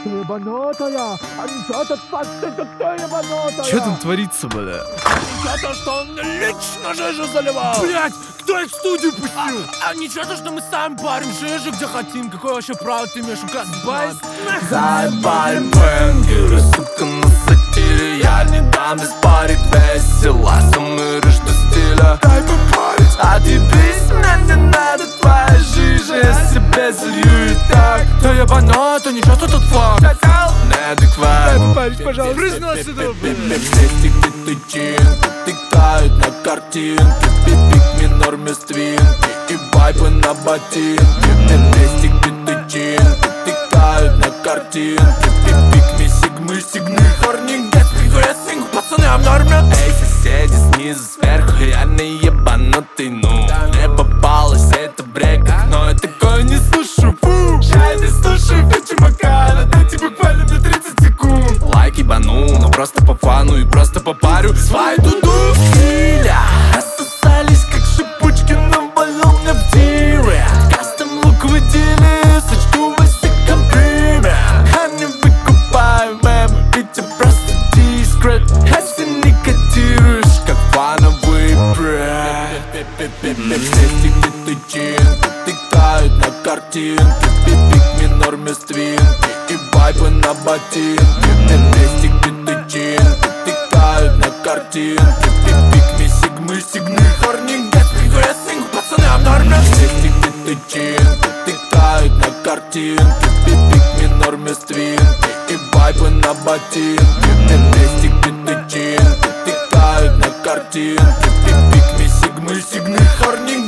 Ты ебанутая! А ничего тут фактика, ты ебанутая! Че там творится, бля? Ничего то, что он лично жижу заливал. Блять, кто их в студию пустил? А ничего то, что мы сами парим жижу, где хотим. Какое вообще право ты имеешь указывать? Заебали бэнгеры, сука, на сатире. Я не дам без парить весело. Самыры, что стиля. Дай попарить. А тебе мне не надо твоя жижа. Я себе залью и так. Ты ебанутый, ничего что тут факт. Неадекват. Парень, пожалуйста, признайся, да, Вместе где-то чинки тыкают на картинке. Пипик минор вместо стринки и вайпы на ботинке. Вместе где-то чинки тыкают на картинке. Пипик ми сигмы, сигны, хорни, гэт, фигуя сингу, пацаны, а в норме. Эй, соседи снизу, сверху, я не ебанутый, ну. Мне попалось это в бреках, но я такое не слышу. Я не слушаю, ты чумака, дайте буквально мне 30 секунд. Лайк ебану, но просто по фану и просто попарю свай дуду. Стиля рассосались, как шипучки, навалил мне в дире. Кастом лук в деле, сочту высоком приме. Я не выкупаю мемы, ведь я просто дискрет. Если не котируешь, как фановый бренд. Вместе где-то чинки тыкают на картинке. Пипик минор вместо стринки и вайпы на ботинке. Вместе где-то чинки тыкают на картинке. Пипик ми сигмы, сигны, хорни, гэт, фигуя сингу, пацаны, а в норме. Вместе где-то чинки тыкают на картинке. Пипик минор вместо стринки и вайпы на ботинке. Вместе где-то чинки тыкают на картинке. Пипик ми сигмы, сигны, хорни,